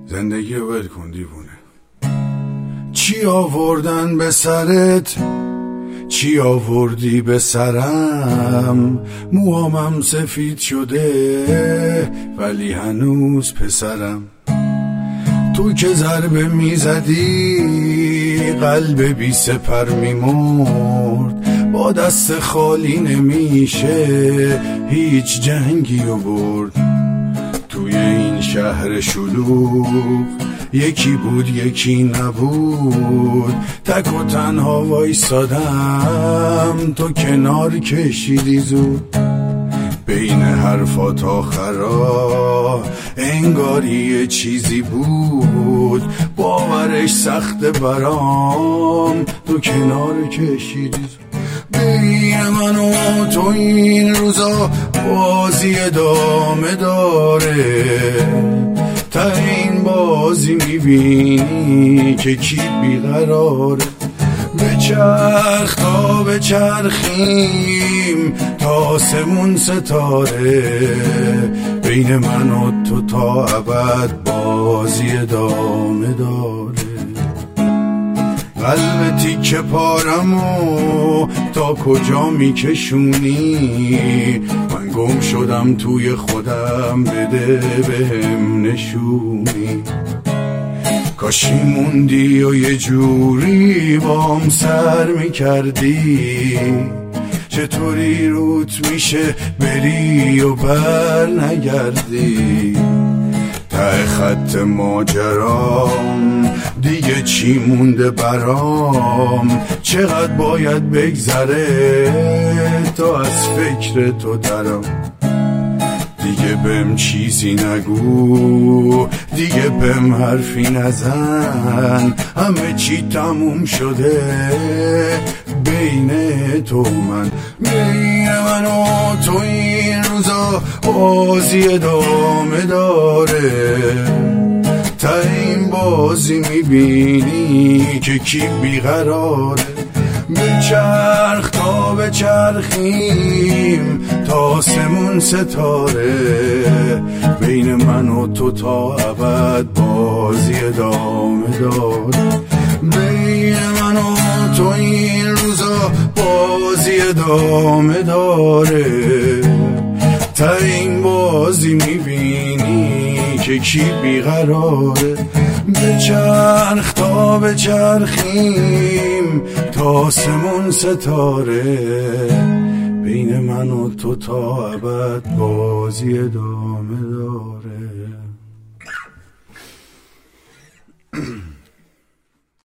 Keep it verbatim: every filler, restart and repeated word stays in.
زندگی رو ول کن دیوونه. چی آوردن به سرت، چی آوردی به سرم؟ موامم سفید شده ولی هنوز پسرم. تو که ضربه میزدی قلب بی سپر میمرد، با دست خالی نمیشه هیچ جنگی رو برد. توی این شهر شلوغ یکی بود یکی نبود، تک و تنها وایسادم تو کنار کشیدی زود. بین حرفات آخرا انگاری یه چیزی بود، باورش سخت برام تو کنار کشیدی زود. بین من و تو این روزا بازی ادامه داره، تا این بازی میبینی که کی بیقراره. بچرخ تا بچرخیم تا آسمون ستاره، بین من و تو تا ابد بازی ادامه داره. قلب تیکه پارمو تا کجا میکشونی؟ من گم شدم توی خودم، بده بهم نشونی. کاشی موندی و یه جوری بام سر میکردی، چطوری روت میشه بری و بر نگردی؟ ته خط ماجرام دیگه چی مونده برام؟ چقدر باید بگذره تا از فکر تو درام؟ دیگه بهم چیزی نگو، دیگه بهم حرفی نزن، همه چی تموم شده بین تو من. بین من و تو این روزا بازی ادامه داره، تا این بازی میبینی که کی بیقراره. بچرخ تا بچرخیم تا آسمون ستاره، بین من و تو تا ابد بازی ادامه داره. بین من و تو این روزا بازی ادامه داره، تا این بازی میبینی که کی بیقراره. بچرخ تا بچرخیم تا آسمون ستاره، بین من و تو تا ابد بازی ادامه داره.